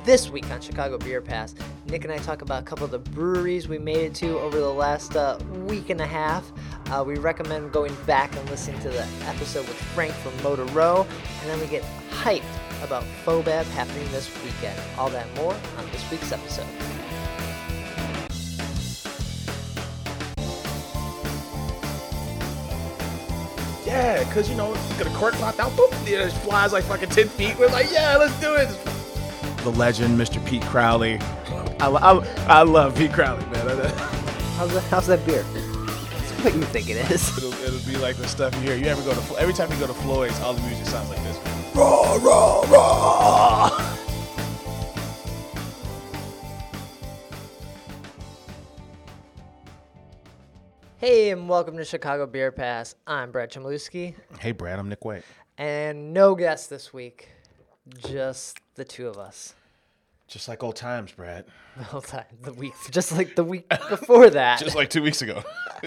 This week on Chicago Beer Pass, Nick and I talk about a couple of the breweries we made it to over the last week and a half. We recommend going back and listening to the episode with Frank from Motor Row, and then we get hyped about FOBAB happening this weekend. All that and more on this week's episode. Yeah, because, you get a cork popped out, boop, it flies like fucking 10 feet. We're like, yeah, let's do it. The legend, Mr. Pete Crowley. I love Pete Crowley, man. How's that beer? It's what you think it is. It'll be like the stuff you hear. Every time you go to Floyd's, all the music sounds like this. Raw, raw, raw. Hey, and welcome to Chicago Beer Pass. I'm Brad Chmielewski. Hey, Brad, I'm Nick White. And no guest this week. Just the two of us. Just like old times, Brad. The whole time. Just like the week before that. Just like 2 weeks ago.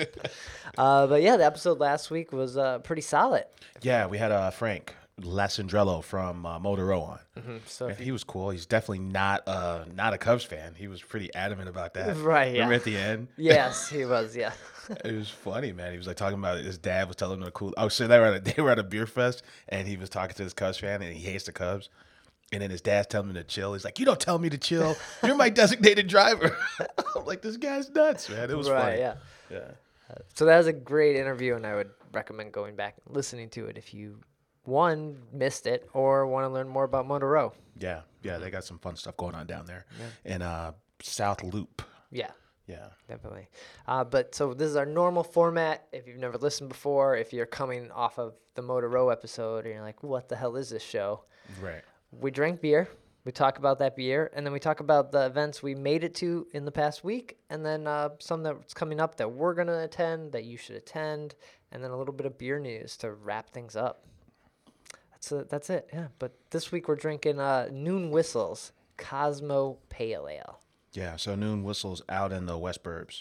But yeah, the episode last week was pretty solid. Yeah, we had Frank Lasandrello from Motor Row on. Mm-hmm. So he was cool. He's definitely not a Cubs fan. He was pretty adamant about that. Right, yeah. Remember at the end? Yes, he was, yeah. It was funny, man. He was like talking about his dad was telling him cool. Oh, so they were at a beer fest, and he was talking to his Cubs fan, and he hates the Cubs. And then his dad's telling him to chill. He's like, "You don't tell me to chill. You're my designated driver." I'm like, this guy's nuts, man. It was funny. Yeah. Yeah. So that was a great interview, and I would recommend going back and listening to it if you, one, missed it, or want to learn more about Motor Row. Yeah. They got some fun stuff going on down there in South Loop. Yeah. Yeah. Definitely. But so this is our normal format. If you've never listened before, if you're coming off of the Motor Row episode and you're like, what the hell is this show? Right. We drink beer. We talk about that beer. And then we talk about the events we made it to in the past week. And then some that's coming up that we're going to attend, that you should attend. And then a little bit of beer news to wrap things up. That's it. Yeah. But this week we're drinking Noon Whistles Cosmo Pale Ale. Yeah, so Noon Whistles out in the West Burbs.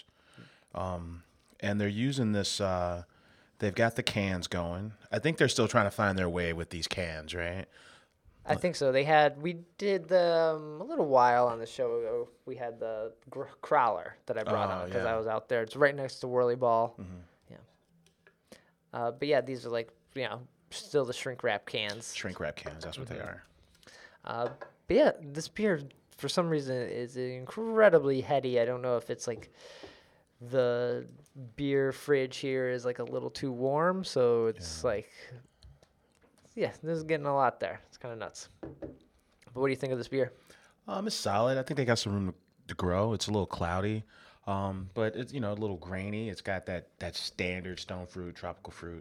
And they're using this, they've got the cans going. I think they're still trying to find their way with these cans, right? I think so. We did a little while on the show ago. We had the Crowler that I brought out because I was out there. It's right next to Whirly Ball. Mm-hmm. Yeah. But yeah, these are like, still the shrink wrap cans. Shrink wrap cans, that's what they are. But yeah, this beer, for some reason, is incredibly heady. I don't know if it's like the beer fridge here is like a little too warm, so it's like, this is getting a lot there. It's kind of nuts. But what do you think of this beer? It's solid. I think they got some room to grow. It's a little cloudy, but it's a little grainy. It's got that standard stone fruit, tropical fruit,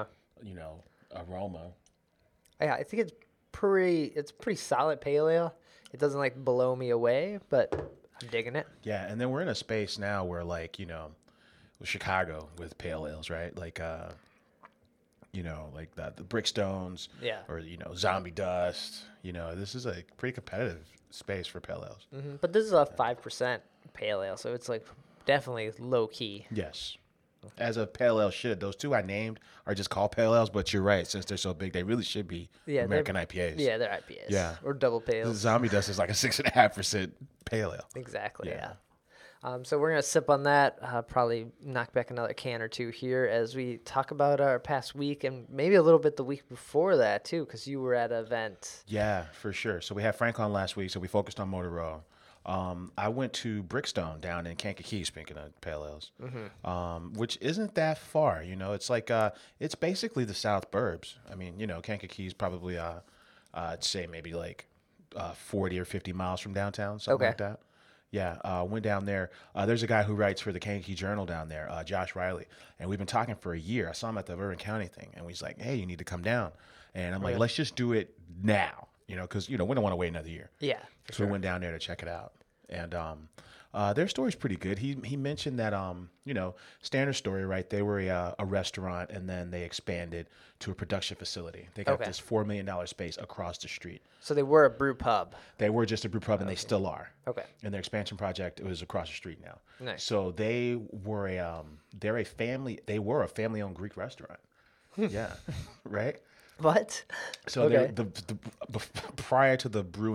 aroma. Yeah, I think it's pretty solid pale ale. It doesn't like blow me away, but I'm digging it. Yeah, and then we're in a space now where with Chicago with pale ales, right? Like like the Brickstones, or Zombie Dust. This is a pretty competitive space for pale ales. Mm-hmm. But this is a 5% pale ale, so it's like definitely low key. Yes. As a pale ale should. Those two I named are just called pale ales, but you're right. Since they're so big, they really should be American IPAs. Yeah, they're IPAs. Yeah. Or double pale. Zombie Dust is like a 6.5% pale ale. Exactly, yeah. So we're going to sip on that, probably knock back another can or two here as we talk about our past week and maybe a little bit the week before that, too, because you were at an event. Yeah, for sure. So we had Frank on last week, so we focused on Motor Row. I went to Brickstone down in Kankakee, speaking of pale ales, which isn't that far. It's like it's basically the South Burbs. I mean, Kankakee is probably I'd say maybe like 40 or 50 miles from downtown, something like that. Yeah, went down there. There's a guy who writes for the Kankakee Journal down there, Josh Riley, and we've been talking for a year. I saw him at the Bourbon County thing, and he's like, "Hey, you need to come down." And I'm like, "Let's just do it now," because we don't want to wait another year. Yeah, so we went down there to check it out, and their story's pretty good. He mentioned that standard story, right? They were a restaurant, and then they expanded to a production facility. They got this $4 million space across the street. So they were a brew pub. They were just a brew pub, and they still are. Okay. And their expansion project was across the street now. Nice. So they were a family-owned Greek restaurant. Yeah, right. What? So the prior to the brewing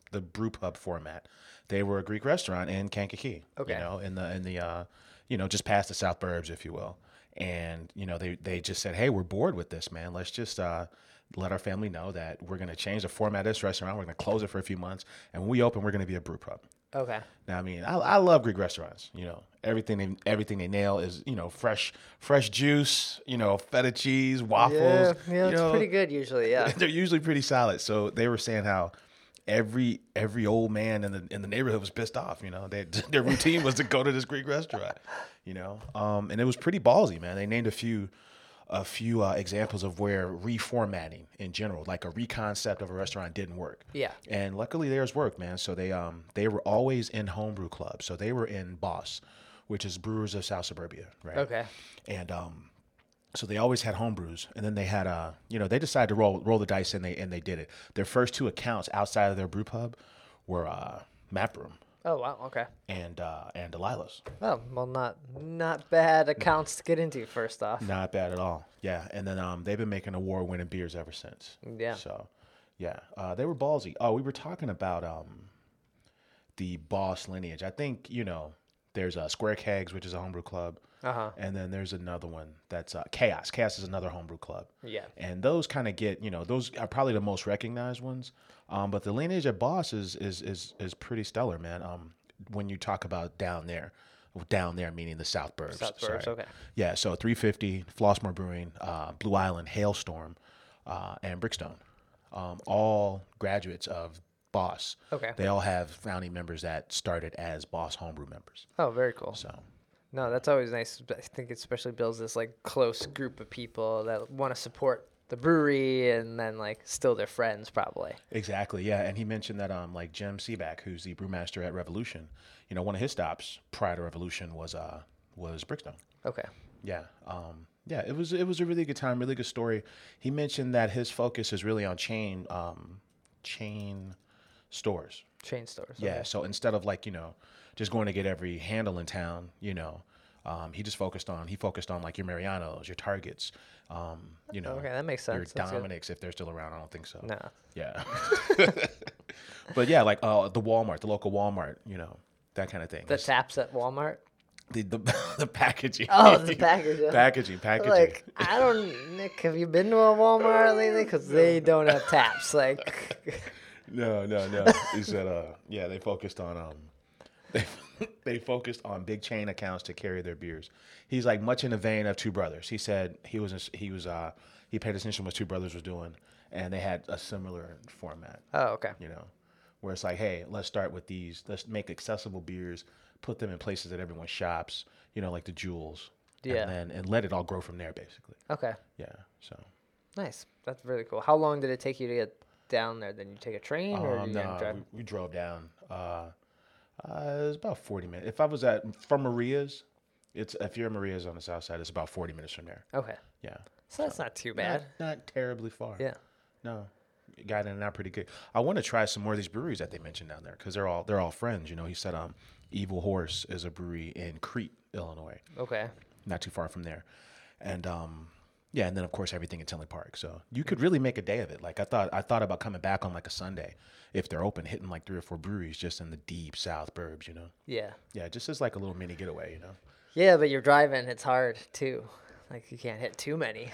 the brew pub format. They were a Greek restaurant in Kankakee. Okay. You know, in the just past the South Burbs, if you will. And they just said, hey, we're bored with this, man. Let's just let our family know that we're going to change the format of this restaurant. We're going to close it for a few months, and when we open, we're going to be a brew pub. Okay. Now, I mean, I love Greek restaurants. Everything they nail is fresh juice. Feta cheese, waffles. Yeah, it's pretty good usually. Yeah. They're usually pretty solid. So they were saying how every old man in the neighborhood was pissed off. Their routine was to go to this Greek restaurant. And it was pretty ballsy, man. They named a few examples of where reformatting in general, like a reconcept of a restaurant, didn't work. Yeah. And luckily theirs worked, man. So they were always in homebrew clubs. So they were in Boss, which is Brewers of South Suburbia, right? Okay. And so they always had homebrews, and then they had they decided to roll the dice, and they did it. Their first two accounts outside of their brew pub were Map Room. Oh wow, okay. And Delilah's. Oh well, not bad accounts to get into. First off, Not bad at all. Yeah, and then they've been making award-winning beers ever since. Yeah. So, yeah, they were ballsy. Oh, we were talking about the Boss lineage. I think there's Square Kegs, which is a homebrew club. And then there's another one that's Chaos. Chaos is another homebrew club. Yeah. And those kind of get those are probably the most recognized ones. But the lineage at Boss is pretty stellar, man. When you talk about down there meaning the South Burbs. South Burbs, okay. Yeah, so 350, Flossmoor Brewing, Blue Island, Hailstorm, and Brickstone, all graduates of Boss. Okay. They all have founding members that started as Boss homebrew members. Oh, very cool. So. No, that's always nice. I think it especially builds this like close group of people that want to support the brewery and then like still their friends probably. Exactly, yeah. And he mentioned that like Jim Seaback, who's the brewmaster at Revolution, one of his stops prior to Revolution was Brickstone. Okay. Yeah. Yeah, it was a really good time, really good story. He mentioned that his focus is really on chain stores. Chain stores. Yeah, Okay. so instead of like, just going to get every handle in town, he focused on like your Marianos, your Targets, Okay, that makes your sense. That's good. Dominics, if they're still around. I don't think so. No. Yeah. But yeah, like the Walmart, the local Walmart, that kind of thing. The taps at Walmart. The packaging. Oh, the package. Yeah. Packaging. Like, Nick, have you been to a Walmart lately? Because they don't have taps. Like, No. He said, they focused on they focused on big chain accounts to carry their beers. He's like much in the vein of Two Brothers. He said he paid attention to what Two Brothers was doing, and they had a similar format. oh, okay. Where it's like, hey, let's start with these. Let's make accessible beers, put them in places that everyone shops. Like the Jewels. Yeah. And let it all grow from there, basically. Okay. Yeah. So. Nice. That's really cool. How long did it take you to get down there? Then you take a train or you drive? We drove down. It was about 40 minutes. If I was from Maria's, if you're at Maria's on the south side, it's about 40 minutes from there. Okay. Yeah. So that's not too bad. Not terribly far. Yeah. No. Got in and out pretty good. I want to try some more of these breweries that they mentioned down there because they're all friends. He said Evil Horse is a brewery in Crete, Illinois. Okay. Not too far from there. And and then of course everything in Tinley Park. So you could really make a day of it. Like I thought about coming back on like a Sunday if they're open, hitting like 3 or 4 breweries just in the deep South Burbs, Yeah. Yeah, just as like a little mini getaway, Yeah, but you're driving. It's hard too. Like you can't hit too many.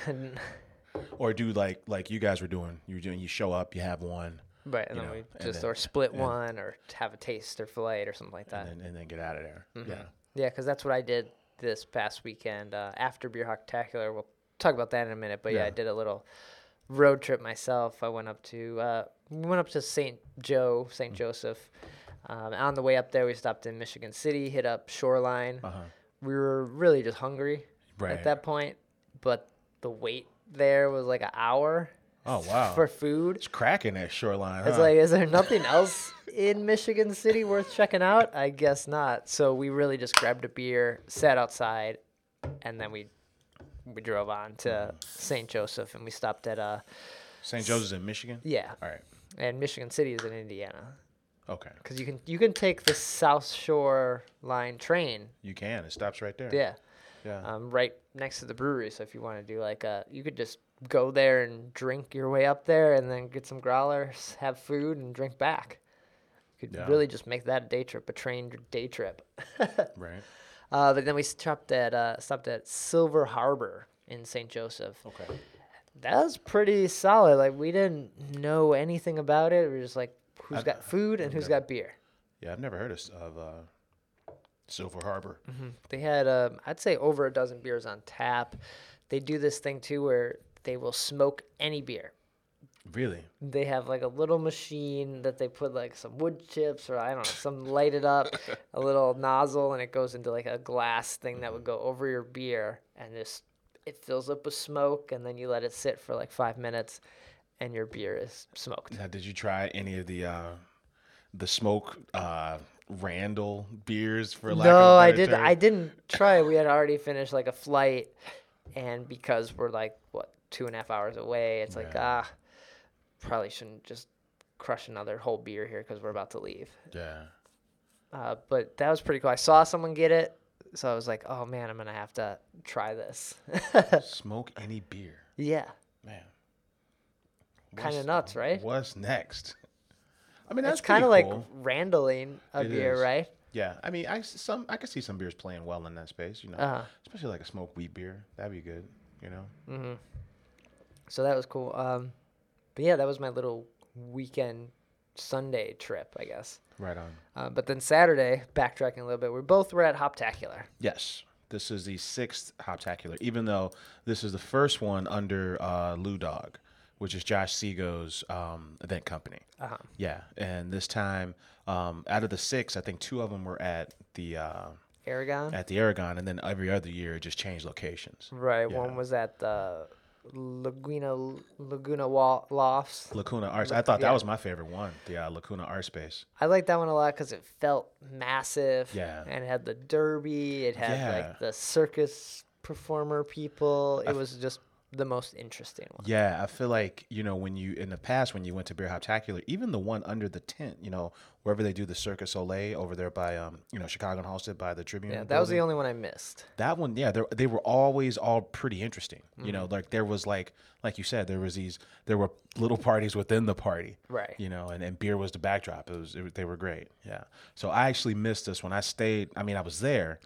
Or do like you guys were doing. You show up, you have one. Right, and then we just or split one or have a taste or flight or something like that. And then get out of there. Mm-hmm. Yeah. Yeah, because that's what I did this past weekend after Beer Spectacular. We'll talk about that in a minute. But yeah, I did a little road trip myself. I went up to St. Joseph. On the way up there, we stopped in Michigan City, hit up Shoreline. We were really just hungry at that point, but the wait there was like an hour. Oh wow! For food, it's cracking at Shoreline. It's like, is there nothing else in Michigan City worth checking out? I guess not. So we really just grabbed a beer, sat outside, and then we drove on to St. Joseph, and we stopped at St. Joseph's in Michigan. Yeah. All right. And Michigan City is in Indiana. Okay. Because you can take the South Shore Line train. You can. It stops right there. Yeah. Yeah. Right next to the brewery. So if you want to do like you could just go there and drink your way up there, and then get some growlers, have food, and drink back. could Yeah. really just make that a day trip, a trained day trip. Right. But then we stopped at Silver Harbor in St. Joseph. Okay. That was pretty solid. Like, we didn't know anything about it. We were just like, who's got food and who's got beer. Yeah, I've never heard of Silver Harbor. They had, I'd say, over a dozen beers on tap. They do this thing too where they will smoke any beer. Really? They have like a little machine that they put like some wood chips or I don't know, some lighted up, a little nozzle, and it goes into like a glass thing that would go over your beer, and just it fills up with smoke, and then you let it sit for like 5 minutes, and your beer is smoked. Now, did you try any of the smoke Randall beers for lack No, of a I better did. term? I didn't try. We had already finished like a flight, and because we're like 2.5 hours away, it's like probably shouldn't just crush another whole beer here because we're about to leave. Yeah. But that was pretty cool. I saw someone get it, so I was like, oh man, I'm gonna have to try this. Smoke any beer. Yeah, Man. kind of What's- nuts, right? What's next? I mean, that's It's kind of pretty like cool. Randalling a It beer, is. right? Yeah, I mean, I could see some beers playing well in that space, you know, Uh-huh. especially like a smoked wheat beer. That'd be good, you know. So that was cool. But yeah, that was my little weekend Sunday trip, I guess. Right on. But then Saturday, backtracking a little bit, we both were at Hoptacular. Yes, this is the 6th Hoptacular, even though this is the first one under Lou Dog, which is Josh Sego's event company. Uh-huh. Yeah, and this time, out of the 6, I think 2 of them were at the Aragon? Aragon, and then every other year it just changed locations. Right. Yeah. One was at the Laguna Lofts. Lacuna Arts. I thought yeah. that was my favorite one, the Lacuna Art Space. I liked that one a lot because it felt massive. Yeah. And it had the derby. It had Yeah. like the circus performer people. It was just the most interesting one. Yeah, I feel like, you know, when you, in the past, when you went to Beer Hoptacular, even the one under the tent, you know, wherever they do the Circus Soleil over there by, you know, Chicago and Halstead by the Tribune. Yeah, that was the building. only one I missed. That one, yeah, they were always all pretty interesting. You know, like there was like you said, there were little parties within the party. Right. You know, and beer was the backdrop. They were great. Yeah. So I actually missed this one. I stayed, I mean, I was there.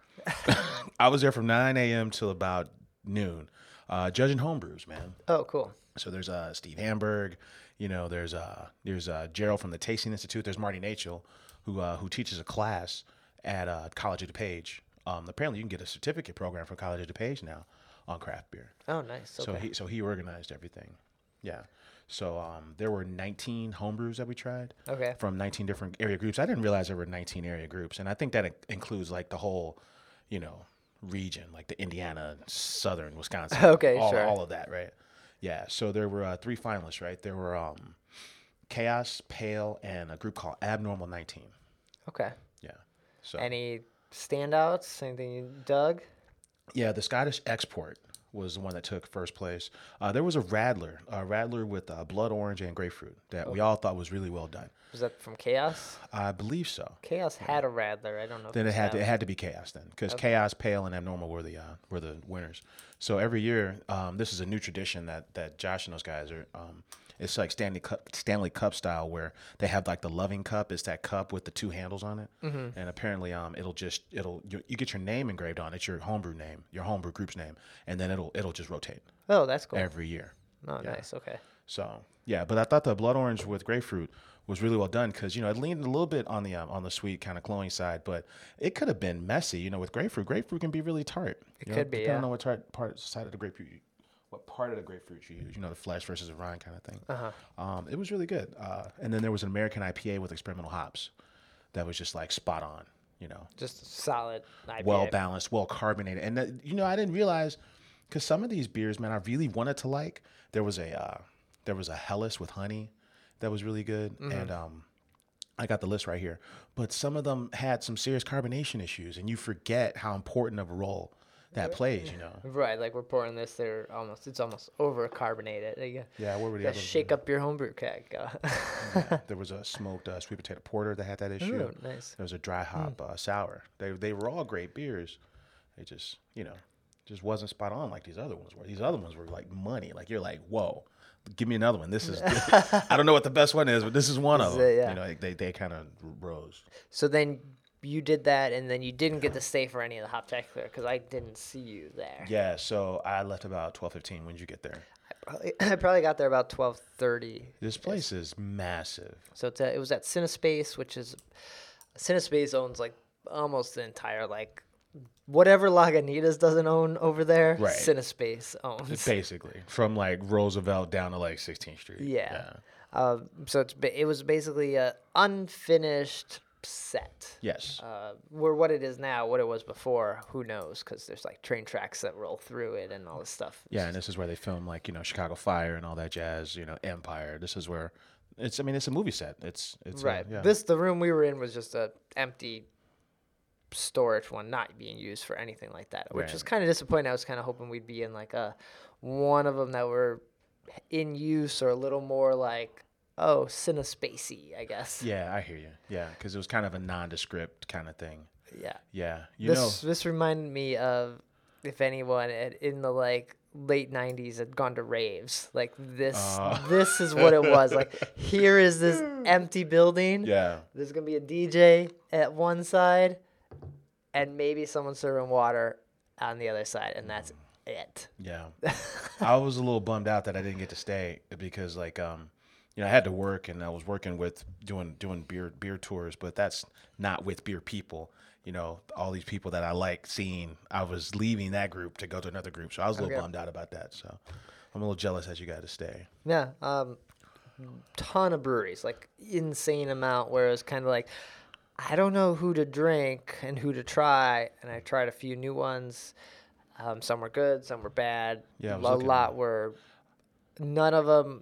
I was there from 9 a.m. till about noon. Judging homebrews, man. Oh, cool. So there's Steve Hamburg, you know, there's Gerald from the Tasting Institute. There's Marty Nachel, who teaches a class at College of DuPage. Apparently, you can get a certificate program from College of DuPage now on craft beer. Oh, nice. Okay. So he organized everything. Yeah. So there were 19 homebrews that we tried. Okay. From 19 different area groups. I didn't realize there were 19 area groups, and I think that includes like the whole, you know, region, like the Indiana, southern Wisconsin. Okay, all, sure. all of that, right? Yeah. So there were 3 finalists, right? There were Chaos, Pale, and a group called Abnormal 19. Okay. Yeah. So Any standouts? Anything you dug? yeah, the Scottish Export was the one that took first place. There was a Radler with blood orange and grapefruit that we all thought was really well done. Was that from Chaos? I believe so. Chaos had a Radler. I don't know. Then if it had to be Chaos then, because Chaos, Pale, and Abnormal were the winners. So every year, this is a new tradition that Josh and those guys are. It's like Stanley Cup style, where they have like the loving cup. It's that cup with the 2 handles on it, and apparently, you get your name engraved on it. It's your homebrew name, your homebrew group's name, and then it'll just rotate Oh, that's cool. every year. Oh, yeah. nice. Okay. So yeah, but I thought the blood orange with grapefruit was really well done because, you know, it leaned a little bit on the sweet kind of cloying side, but it could have been messy. You know, with grapefruit, grapefruit can be really tart. It You could be, depending yeah. on what side of the grapefruit, what part of the grapefruit you use. You know, the flesh versus the rind kind of thing. It was really good. And then there was an American IPA with experimental hops that was just like spot on. You know, Just solid IPA. well balanced, well carbonated, and that, you know, I didn't realize because some of these beers, man, I really wanted to like. There was a Helles with honey that was really good, and I got the list right here. But some of them had some serious carbonation issues, and you forget how important of a role that plays. You know. Right, like we're pouring this, it's almost over carbonated. Yeah, what were the You others? gotta shake up your homebrew keg. Yeah, there was a smoked sweet potato porter that had that issue. Ooh, nice. There was a dry hop sour. They were all great beers. They just, you know, just wasn't spot on like these other ones were. These other ones were like money. Like you're like, whoa, give me another one. This is I don't know what the best one is, but this is one of them. Yeah. You know, they kind of rose. So then you did that, and then you didn't get to stay for any of the Hoptacular because I didn't see you there. Yeah, so I left about 12:15. When did you get there? I probably got there about 12:30. This place is massive. So it was at CineSpace, which is CineSpace owns like almost the entire like whatever Lagunitas doesn't own over there. Right. CineSpace owns. Basically, from like Roosevelt down to like 16th Street. Yeah. So it was basically a unfinished set. Yes. Where what it is now, what it was before, who knows? Because there's like train tracks that roll through it and all this stuff. Yeah, and this is where they film like Chicago Fire and all that jazz. Empire. This is where it's. I mean, it's a movie set. It's Right. yeah. The room we were in was just a empty storage one, not being used for anything like that, which Right. was kind of disappointing. I was kind of hoping we'd be in like one of them that were in use or a little more like CineSpacey, I guess. Yeah, I hear you. Yeah, because it was kind of a nondescript kind of thing. Yeah. Yeah, This reminded me of if anyone in the like late 90s had gone to raves. Like this is what it was. Like here is this empty building. Yeah. There's going to be a DJ at one side and maybe someone serving water on the other side, and that's it. Yeah. I was a little bummed out that I didn't get to stay because like I had to work and I was working with doing beer tours, but that's not with beer people. All these people that I like seeing, I was leaving that group to go to another group. So I was a little bummed out about that. So I'm a little jealous that you got to stay. Yeah. Ton of breweries, like insane amount, where it was kind of like, I don't know who to drink and who to try. And I tried a few new ones. Some were good, some were bad. Yeah, a lot were, none of them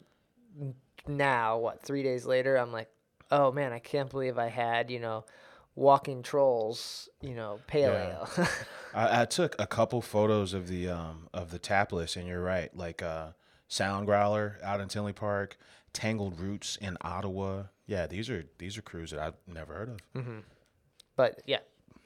now, 3 days later, I'm like, oh man, I can't believe I had, Walking Trolls, pale ale. I took a couple photos of the tap list, and you're right. Like Sound Growler out in Tinley Park, Tangled Roots in Ottawa. Yeah, these are crews that I've never heard of. Mm-hmm. But yeah,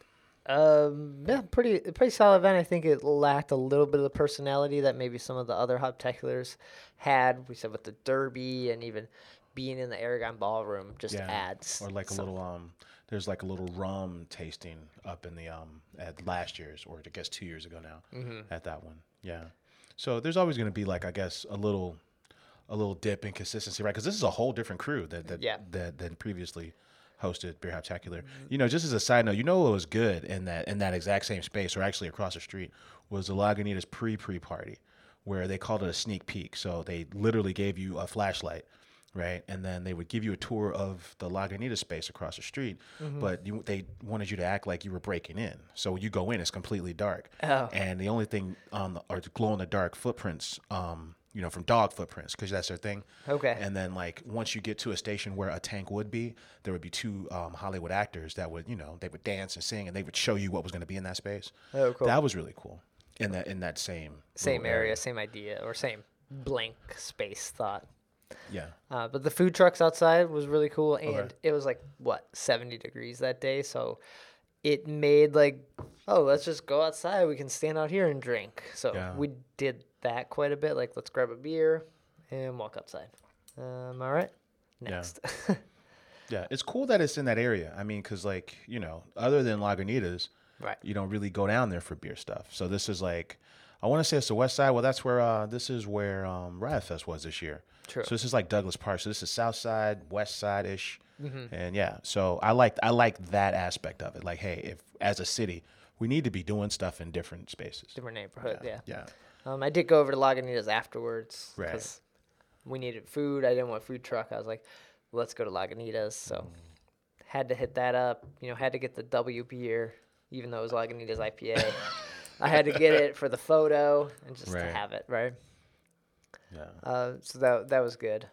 pretty solid event. I think it lacked a little bit of the personality that maybe some of the other Hoptaculars had. We said with the Derby and even being in the Aragon Ballroom just adds. Or like a little there's like a little rum tasting up in the at last year's, or I guess 2 years ago now, at that one. Yeah. So there's always going to be like, I guess, a little dip in consistency, right? Because this is a whole different crew that previously hosted Beer Hoptacular. Just as a side note, what was good in that exact same space, or actually across the street, was the Lagunitas pre party, where they called it a sneak peek. So they literally gave you a flashlight, right? And then they would give you a tour of the Lagunitas space across the street, but they wanted you to act like you were breaking in. So you go in, it's completely dark. Oh. And the only thing are glow in the dark footprints, from dog footprints, because that's their thing. Okay. And then like once you get to a station where a tank would be, there would be two Hollywood actors that would, they would dance and sing, and they would show you what was going to be in that space. Oh, cool. That was really cool. In that same area, same idea, or same blank space thought. Yeah. But the food trucks outside was really cool, and it was like 70 degrees that day, so it made like, let's just go outside. We can stand out here and drink. So we did that quite a bit. Like, let's grab a beer and walk outside. All right. Next. Yeah, it's cool that it's in that area. I mean, because like other than Lagunitas, right, you don't really go down there for beer stuff. So this is like, I want to say it's the West Side. Well, that's where this is where Riot Fest was this year. True. So this is like Douglas Park. So this is South Side, West Side ish, and yeah. So I like that aspect of it. Like, hey, if as a city, we need to be doing stuff in different spaces, different neighborhoods. Yeah. Yeah. I did go over to Lagunitas afterwards Right. because we needed food. I didn't want a food truck. I was like, let's go to Lagunitas. So had to hit that up. Had to get the W beer, even though it was Lagunitas IPA. I had to get it for the photo and just to have it, right? Yeah. So that was good.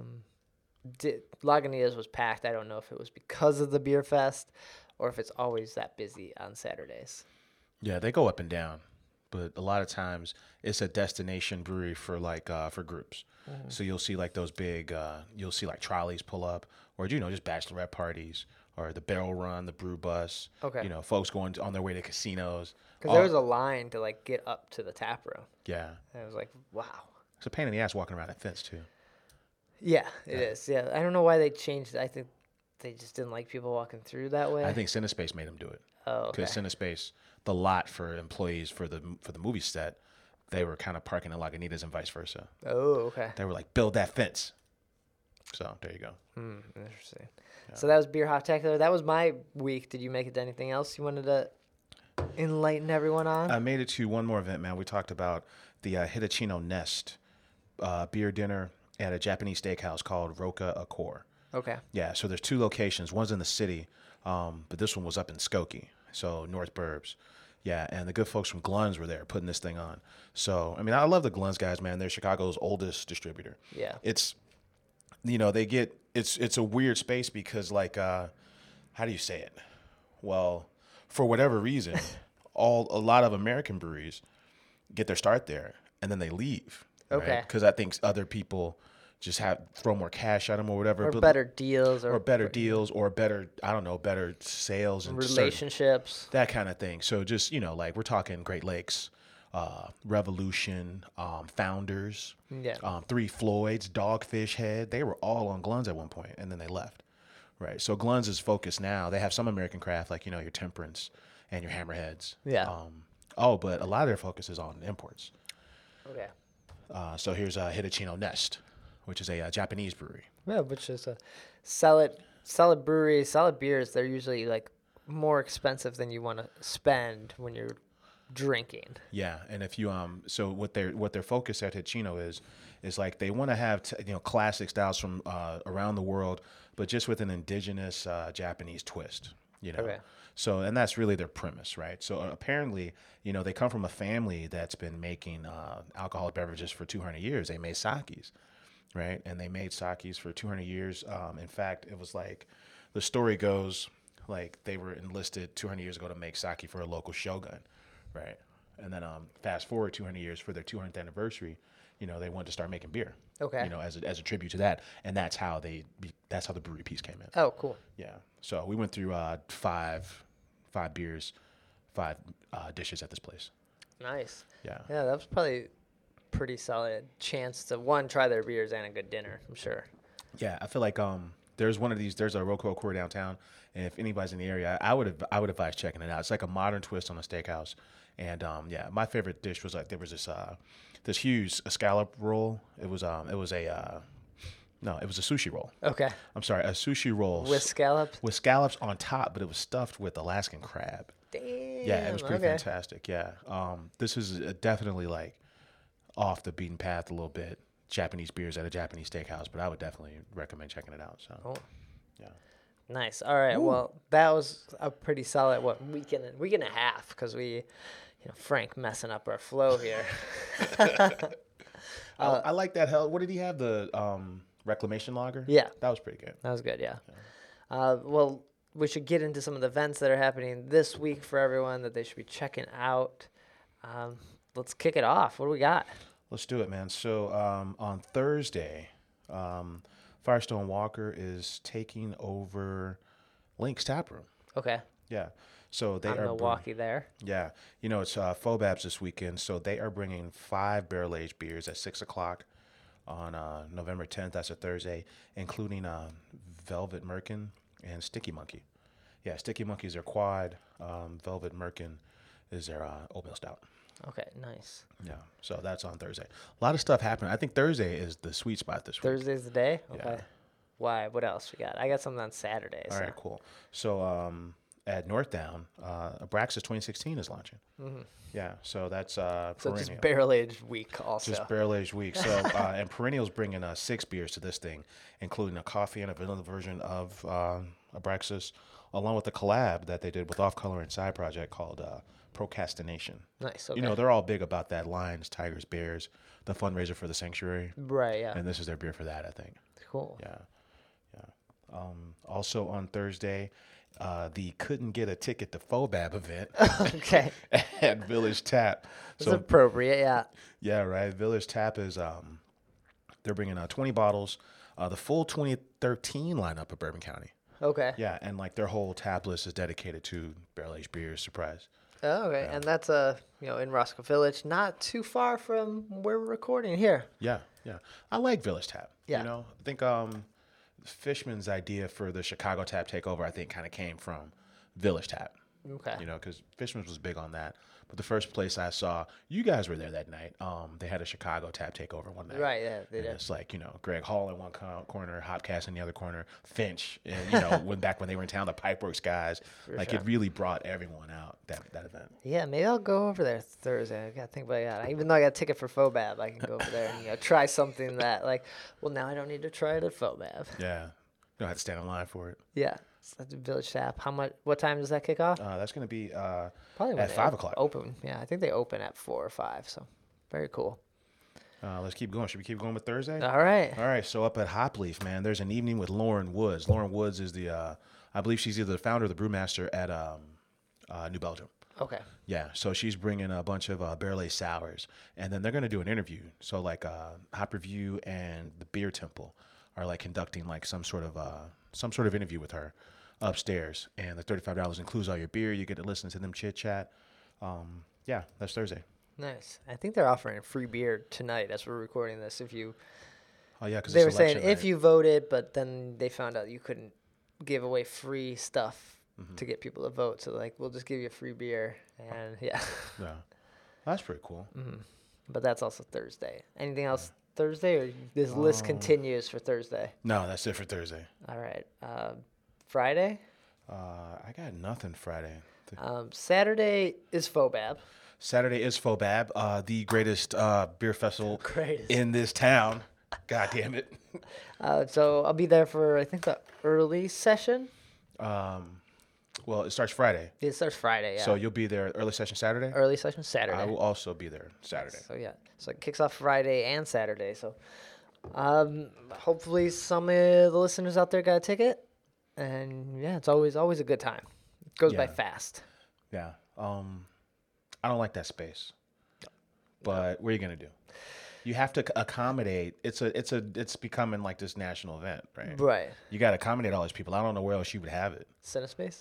Lagunitas was packed. I don't know if it was because of the beer fest or if it's always that busy on Saturdays. Yeah, they go up and down, but a lot of times it's a destination brewery for like for groups. So you'll see like those big, you'll see like trolleys pull up, or just bachelorette parties, or the barrel run, the brew bus. Okay. Folks going on their way to casinos. Because there was a line to like get up to the tap room. Yeah. And I was like, wow. It's a pain in the ass walking around that fence too. Yeah, it is. Yeah, I don't know why they changed it. I think they just didn't like people walking through that way. I think CineSpace made them do it. Oh, okay. Because CineSpace, the lot for employees for the movie set, they were kind of parking in Lagunitas and vice versa. Oh, okay. They were like, build that fence. So there you go. Interesting. So that was Beer Hawktacular. That was my week. Did you make it to anything else you wanted to enlighten everyone on? I made it to one more event, man. We talked about the Hitachino Nest beer dinner at a Japanese steakhouse called Roka Accor. Okay. Yeah, so there's 2 locations. One's in the city, but this one was up in Skokie, so North Burbs. Yeah, and the good folks from Glunz were there putting this thing on. So, I mean, I love the Glunz guys, man. They're Chicago's oldest distributor. Yeah. It's, they get, it's a weird space because, like, how do you say it? Well, for whatever reason, a lot of American breweries get their start there and then they leave. Okay. Because I think other people just throw more cash at them or whatever. Or better deals. Or better deals or better, I don't know, better sales and relationships. That kind of thing. So just, like we're talking Great Lakes, Revolution, Founders, Three Floyds, Dogfish Head. They were all on Glunz at one point and then they left. Right. So Glunz is focused now. They have some American craft like, your Temperance and your Hammerheads. Yeah. But a lot of their focus is on imports. Okay. So here's Hitachino Nest, which is a Japanese brewery. Yeah, which is a solid brewery, solid beers. They're usually like more expensive than you want to spend when you're drinking. Yeah, and if you so what their focus at Hitachino is like they want to have classic styles from around the world, but just with an indigenous Japanese twist. Okay. So, and that's really their premise, right? So apparently, they come from a family that's been making alcoholic beverages for 200 years. They made sakis, right? And they made sakis for 200 years. In fact, it was like, the story goes, like they were enlisted 200 years ago to make sake for a local shogun, right? And then fast forward 200 years for their 200th anniversary, they wanted to start making beer. Okay. As a tribute to that, and that's how the brewery piece came in. Oh, cool. Yeah. So we went through five beers, 5 dishes at this place. Nice. Yeah. Yeah, that was probably pretty solid chance to try their beers and a good dinner, I'm sure. Yeah, I feel like there's one of these. There's a Roka Accor downtown, and if anybody's in the area, I would advise checking it out. It's like a modern twist on a steakhouse, and my favorite dish was like there was this huge scallop roll. It was a sushi roll. Okay. I'm sorry, a sushi roll With scallops? with scallops on top, but it was stuffed with Alaskan crab. Damn. Yeah, it was pretty fantastic. Yeah, this is definitely like off the beaten path a little bit. Japanese beers at a Japanese steakhouse, but I would definitely recommend checking it out. So, yeah. Nice. All right. Ooh. Well, that was a pretty solid week and a half because we, Frank messing up our flow here. I like that. What did he have? The reclamation lager? Yeah, that was pretty good. That was good. Yeah. Well, we should get into some of the events that are happening this week for everyone that they should be checking out. Let's kick it off. What do we got? Let's do it, man. So on Thursday, Firestone Walker is taking over Link's Taproom. Okay. Yeah. So they are Milwaukee there. Yeah. It's Fobabs this weekend. So they are bringing 5 barrel-aged beers at 6:00 on November 10th. That's a Thursday, including Velvet Merkin and Sticky Monkey. Yeah, Sticky Monkey is their quad. Velvet Merkin is their oatmeal stout. Okay, nice. Yeah, so that's on Thursday. A lot of stuff happening. I think Thursday is the sweet spot this week. Thursday's the day? Okay. Yeah. Why? What else we got? I got something on Saturday. All right, cool. So at Northdown, Abraxas 2016 is launching. Mm-hmm. Yeah, so that's So Perennial. just barrel-aged week also. Just barrel-aged week. So and Perennial's bringing 6 beers to this thing, including a coffee and a vanilla version of Abraxas, along with a collab that they did with Off Color and Side Project called Procrastination. Nice. Okay. They're all big about that. Lions, tigers, bears, the fundraiser for the sanctuary. Right, yeah. And this is their beer for that, I think. Cool. Yeah. Also on Thursday, the couldn't get a ticket to Fobab event. Okay. At Village Tap. It's appropriate, yeah. Yeah, right. Village Tap is they're bringing 20 bottles, the full 2013 lineup of Bourbon County. Okay. Yeah, and like their whole tap list is dedicated to barrel-aged beers. Surprise. Oh, okay. Yeah. And that's in Roscoe Village, not too far from where we're recording here. Yeah. Yeah, I like Village Tap. Yeah. You know, I think Fishman's idea for the Chicago Tap takeover, I think, kind of came from Village Tap. Okay. You know, because Fishman's was big on that. But the first place I saw, you guys were there that night. They had a Chicago Tap takeover one night. Right. Yeah. They And did. it's like, you know, Greg Hall in one corner, Hopcast in the other corner, Finch, and, you know, back when they were in town, the Pipeworks guys. Like, sure. it really brought everyone out, that event. Yeah, maybe I'll go over there Thursday. I gotta think about that. Even though I got a ticket for Fobab, I can go over there and try something that well, now I don't need to try it at Fobab. Yeah. You don't have to stand in line for it. Yeah, so that's a Village Tap. What time does that kick off? That's going to be Probably when at they 5 o'clock. Open. Yeah, I think they open at 4 or 5. So very cool. Let's keep going. Should we keep going with Thursday? All right. All right. So up at Hopleaf, man, there's an evening with Lauren Woods. Lauren Woods is I believe she's either the founder or the brewmaster at New Belgium. Okay. Yeah, so she's bringing a bunch of barrel-aged sours, and then they're going to do an interview. So like Hop Review and the Beer Temple are like conducting like some sort of interview with her upstairs, and the $35 includes all your beer. You get to listen to them chit chat. Yeah, that's Thursday. Nice. I think they're offering a free beer tonight as we're recording this. If you, Oh yeah, because they were saying if you voted, but then they found out you couldn't give away free stuff to get people to vote. So like, we'll just give you a free beer, and yeah. Yeah, that's pretty cool. But that's also Thursday. Anything else Thursday, or this list continues for Thursday? No, that's it for Thursday. All right. Friday. I got nothing Friday. Saturday is Fobab. Saturday is Fobab, the greatest beer festival Greatest. in this town. God damn it. So I'll be there for I think the early session. Well, it starts Friday. It starts Friday. Yeah. So you'll be there early session Saturday? Early session Saturday. I will also be there Saturday. So yeah, so it kicks off Friday and Saturday. So, hopefully some of the listeners out there got a ticket, and yeah, it's always a good time. It goes by Yeah. fast. Yeah. I don't like that space. But what are you gonna do? You have to accommodate. It's becoming like this national event, right? Right. You got to accommodate all these people. I don't know where else you would have it. Cinespace.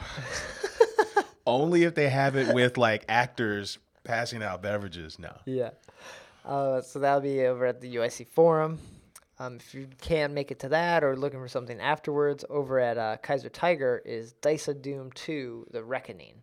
Only if they have it with like actors passing out beverages. No. Yeah. So that'll be over at the UIC Forum. If you can make it to that or looking for something afterwards, over at Kaiser Tiger is Dice of Doom 2, The Reckoning.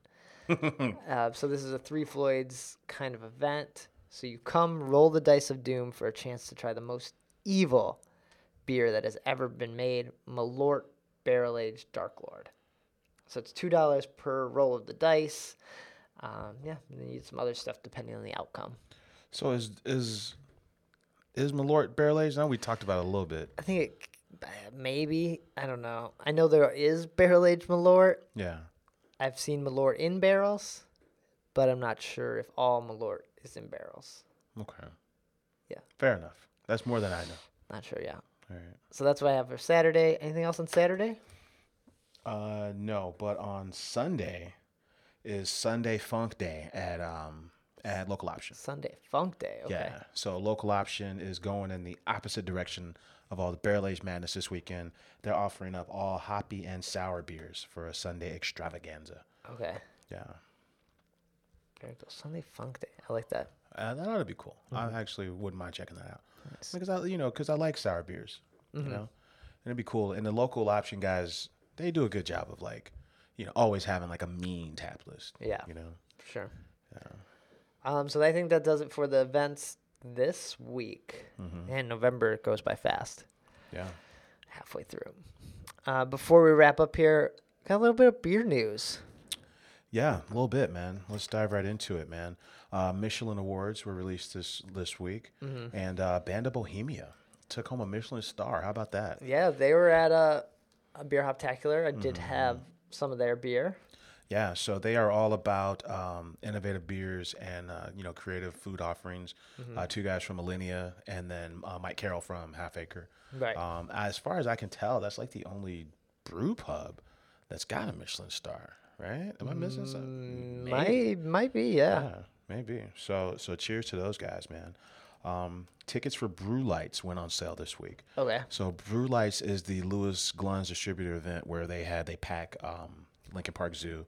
So this is a Three Floyds kind of event. So you come, roll the Dice of Doom for a chance to try the most evil beer that has ever been made, Malort Barrel Aged Dark Lord. So it's $2 per roll of the dice. Yeah, and then you need some other stuff depending on the outcome. So is Malort barrel aged? No, we talked about it a little bit. I think it maybe, I don't know. I know there is barrel aged Malort. Yeah. I've seen Malort in barrels, but I'm not sure if all Malort is in barrels. Okay. Yeah. Fair enough. That's more than I know. Not sure, yeah. All right. So that's what I have for Saturday. Anything else on Saturday? No, but on Sunday is Sunday Funk Day at Local Option. Sunday Funk Day. Okay. Yeah. So Local Option is going in the opposite direction of all the barrel aged madness this weekend. They're offering up all hoppy and sour beers for a Sunday extravaganza. Okay. Yeah. Very cool. Sunday Funk Day. I like that. That ought to be cool. I actually wouldn't mind checking that out because I like sour beers, you know, and it'd be cool. And the Local Option guys, they do a good job of like, always having like a mean tap list. Yeah. Sure. Yeah. So I think that does it for the events this week. And November goes by fast. Yeah. Halfway through. Before we wrap up here, got a little bit of beer news. Yeah, a little bit, man. Let's dive right into it, man. Michelin Awards were released this week, and Band of Bohemia took home a Michelin star. How about that? Yeah, they were at a Beer Hoptacular. I did have some of their beer. Yeah, so they are all about innovative beers and creative food offerings. Two guys from Millennia, and then Mike Carroll from Half Acre. Right. As far as I can tell, that's like the only brew pub that's got a Michelin star, right? Am I missing something? Might be, yeah. Yeah, maybe. So cheers to those guys, man. Tickets for Brew Lights went on sale this week. Okay. So Brew Lights is the Louis Glunz distributor event where they pack Lincoln Park Zoo.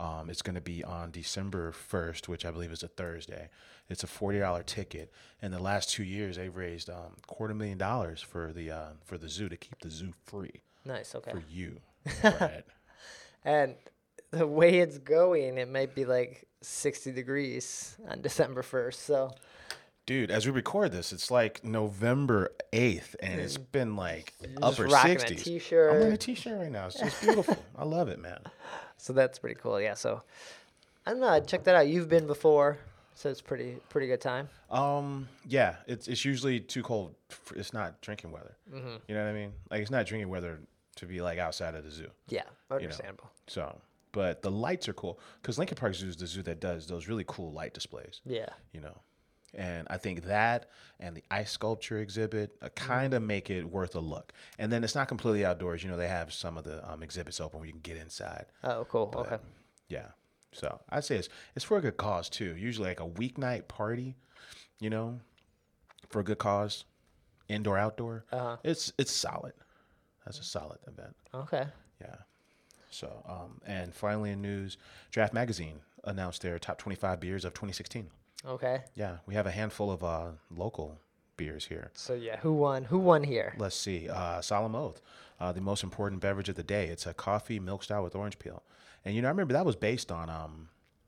It's going to be on December 1st, which I believe is a Thursday. It's a $40 ticket. And the last 2 years, they've raised $250,000 for the zoo to keep the zoo free Nice. Okay. for you, Brad. And the way it's going, it might be like 60 degrees on December 1st. So Dude, as we record this, it's like November 8th, and it's been like you're upper just rocking 60s. a t-shirt. I'm wearing a t-shirt right now. It's just beautiful. I love it, man. So that's pretty cool. Yeah. So I don't know. Check that out. You've been before, so it's pretty good time. Yeah, it's usually too cold. It's not drinking weather. You know what I mean? Like, it's not drinking weather to be like outside of the zoo. Yeah. Understandable. So, but the lights are cool because Lincoln Park Zoo is the zoo that does those really cool light displays. Yeah. You know, and I think that and the ice sculpture exhibit kind of make it worth a look. And then it's not completely outdoors. You know, they have some of the exhibits open where you can get inside. Oh, cool. Okay. Yeah. So I'd say it's for a good cause too. Usually like a weeknight party, you know, for a good cause, indoor, outdoor. It's solid. That's a solid event. Okay. Yeah. So, and finally in news, Draft Magazine announced their top 25 beers of 2016. Okay. Yeah, we have a handful of local beers here. So yeah, who won? Who won here? Let's see. Solemn Oath, the most important beverage of the day. It's a coffee milk stout with orange peel. And, you know, I remember that was based on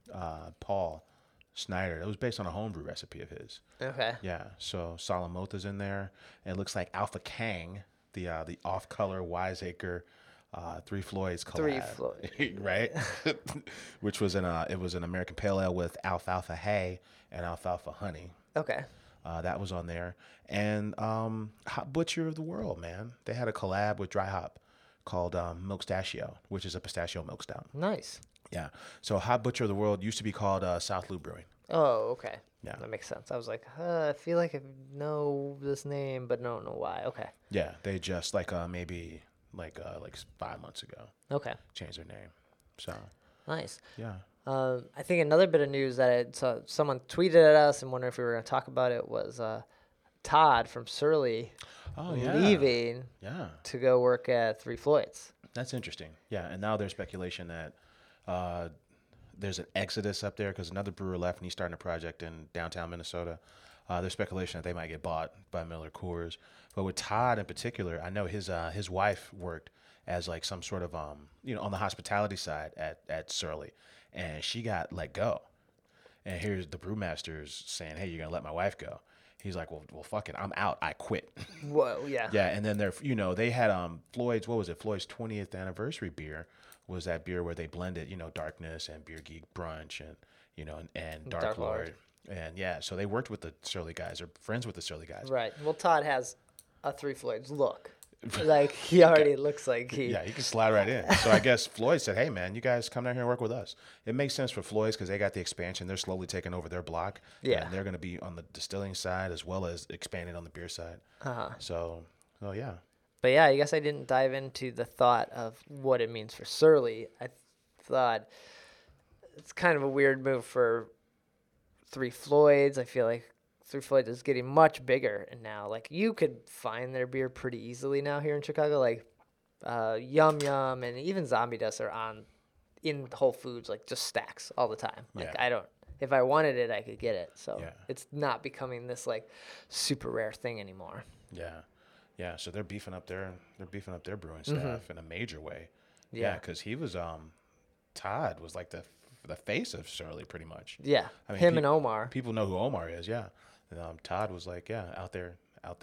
Paul Snyder. It was based on a homebrew recipe of his. Okay. Yeah, so Solemn Oath is in there. And it looks like Alpha Kang, the off-color Wiseacre Three Floyds collab. Three Floyd. Right? Which was it was an American Pale Ale with alfalfa hay and alfalfa honey. Okay. That was on there. And Hop Butcher of the World, man. They had a collab with Dry Hop called Milkstachio, which is a pistachio milk stout. Nice. Yeah. So Hop Butcher of the World used to be called South Loop Brewing. Oh, okay. Yeah. That makes sense. I was like, I feel like I know this name, but don't know why. Okay. Yeah. They just maybe like 5 months ago Okay. changed their name. So Nice. yeah. I think another bit of news that I saw someone tweeted at us and wondered if we were going to talk about it was Todd from Surly leaving to go work at Three Floyds. That's interesting. Yeah, and now there's speculation that there's an exodus up there because another brewer left and he's starting a project in downtown Minnesota. There's speculation that they might get bought by Miller Coors. But with Todd in particular, I know his wife worked as like some sort of on the hospitality side at Surly, and she got let go. And here's the brewmasters saying, "Hey, you're gonna let my wife go?" He's like, well, fuck it, I'm out. I quit. Whoa, yeah. Yeah, and then they had Floyd's, what was it? Floyd's 20th anniversary beer was that beer where they blended, Darkness and Beer Geek Brunch and Dark Lord. And yeah, so they worked with the Surly guys or friends with the Surly guys. Right. Well, Todd has a Three Floyds look. Like, he already looks like he... Yeah, he can slide right in. So I guess Floyd said, hey, man, you guys come down here and work with us. It makes sense for Floyd's because they got the expansion. They're slowly taking over their block. Yeah. And they're going to be on the distilling side as well as expanding on the beer side. So, yeah. But yeah, I guess I didn't dive into the thought of what it means for Surly. I thought it's kind of a weird move for Three Floyds. I feel like Three Floyds is getting much bigger, and now like you could find their beer pretty easily now here in Chicago. Like Yum Yum and even Zombie Dust are in Whole Foods, like just stacks all the time. Like if I wanted it, I could get it. So it's not becoming this like super rare thing anymore. Yeah. So they're beefing up their brewing staff in a major way. Yeah, because he was Todd was like the face of Surly pretty much. Yeah, I mean, him and Omar. People know who Omar is. Yeah. Todd was like, out there,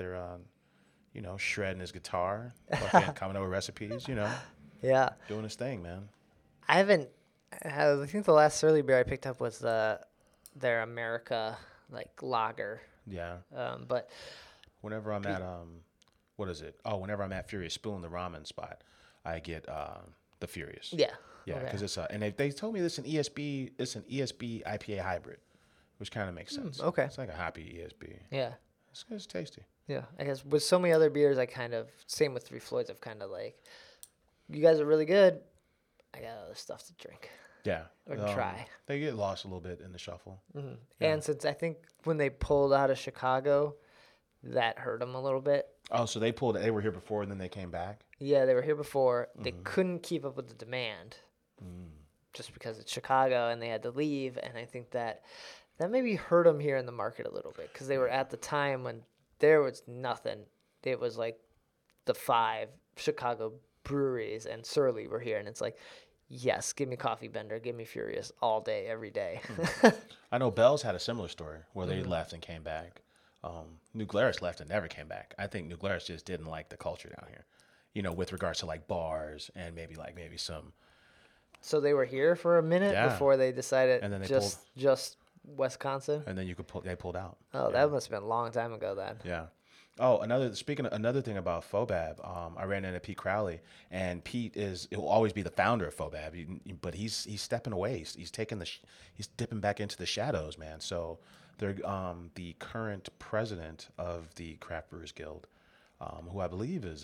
shredding his guitar, coming up with recipes, Yeah. doing his thing, man. I think the last Surly beer I picked up was their America lager. Yeah. But whenever I'm at what is it? Oh, whenever I'm at Furious Spoon, the ramen spot, I get the Furious. Yeah. Yeah, because it's and they told me it's an ESB IPA hybrid, which kind of makes sense. Okay. It's like a hoppy ESB. Yeah. It's tasty. Yeah. I guess with so many other beers, same with Three Floyds, I've kind of like, you guys are really good. I got other stuff to drink. Yeah. Or try. They get lost a little bit in the shuffle. Mm-hmm. Yeah. And since I think when they pulled out of Chicago, that hurt them a little bit. Oh, so they were here before and then they came back? Yeah, they were here before. They couldn't keep up with the demand. just because it's Chicago and they had to leave. And I think that maybe hurt them here in the market a little bit because they were at the time when there was nothing. It was like the 5 Chicago breweries and Surly were here. And it's like, yes, give me Coffee Bender, give me Furious all day, every day. I know Bell's had a similar story where they left and came back. New Glarus left and never came back. I think New Glarus just didn't like the culture down here, you know, with regards to like bars and maybe some. So they were here for a minute before they decided And then they just Wisconsin. And then they pulled out. Oh, that must have been a long time ago then. Yeah. Oh, another thing about Fobab, I ran into Pete Crowley, and Pete will always be the founder of Fobab, but he's stepping away. He's dipping back into the shadows, man. So they're the current president of the Craft Brewers Guild, who I believe is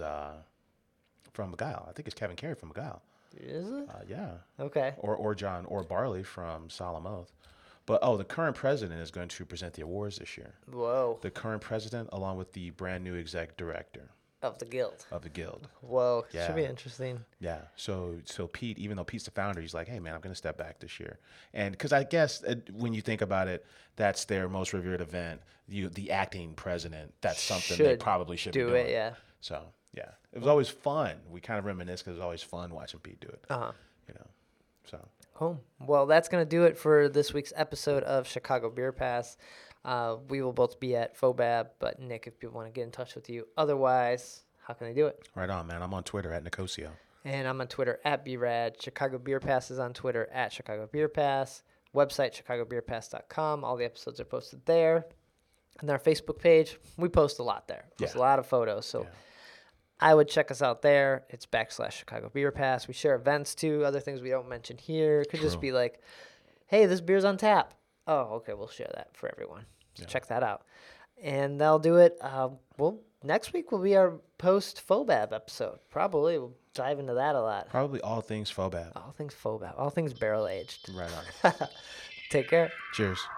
from Beguile. I think it's Kevin Carey from Beguile. Is it? Yeah. Okay. Or John or Barley from Solemn Oath. But, the current president is going to present the awards this year. Whoa. The current president, along with the brand new exec director Of the guild. Whoa. Yeah. Should be interesting. Yeah. So Pete, even though Pete's the founder, he's like, hey, man, I'm going to step back this year. And because I guess when you think about it, that's their most revered event. The acting president, that's something they probably should be doing. Do it, yeah. So, yeah. It was always fun. We kind of reminisce because it was always fun watching Pete do it. Uh-huh. You know, so. Cool. Well, that's going to do it for this week's episode of Chicago Beer Pass. We will both be at Fobab, but Nick, if people want to get in touch with you, otherwise, how can they do it? Right on, man. I'm on Twitter at Nicosio. And I'm on Twitter at BRAD. Chicago Beer Pass is on Twitter at Chicago Beer Pass. Website, chicagobeerpass.com. All the episodes are posted there. And our Facebook page, we post a lot there. Post a lot of photos. So I would check us out there. It's /Chicago Beer Pass. We share events too, other things we don't mention here. It could just be like, hey, this beer's on tap. Oh, okay, we'll share that for everyone. So check that out. And that'll do it. Well, next week will be our post-Fobab episode. Probably. We'll dive into that a lot. Probably all things Fobab. All things Fobab. All things barrel-aged. Right on. Take care. Cheers.